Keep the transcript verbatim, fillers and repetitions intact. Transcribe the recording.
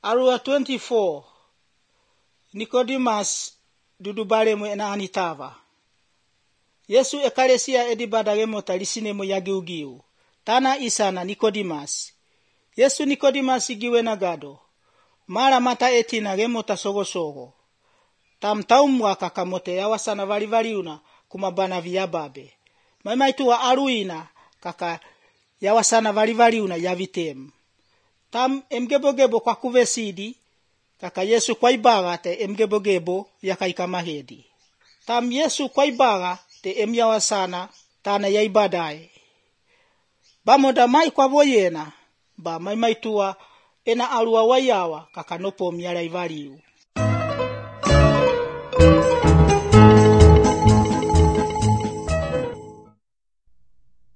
Arua twenty-four. Nicodemus dudubaremu ena anitava. Yesu ekalesia edibadagemo talisinemo yagiugiu. Tana isana Nicodemus. Yesu Nicodemus igiwe nagado. Mara mata etina gemo tasogo-sogo. Tam taumwa kakamote yawasana valivaliuna kumabana viyababe. Maimaitu wa aruina kaka yawasana valivaliuna yavitem. Tam emgebo-gebo kwa kuvesidi kaka Yesu kwa ibaga te emgebo-gebo yakaikamahedi. Tam Yesu kwa ibaga te emyawasana tana ya ibadai. Bamoda mai kwa voyena ba maimaitua ena alua wayawa kaka nopo myala ivaliu.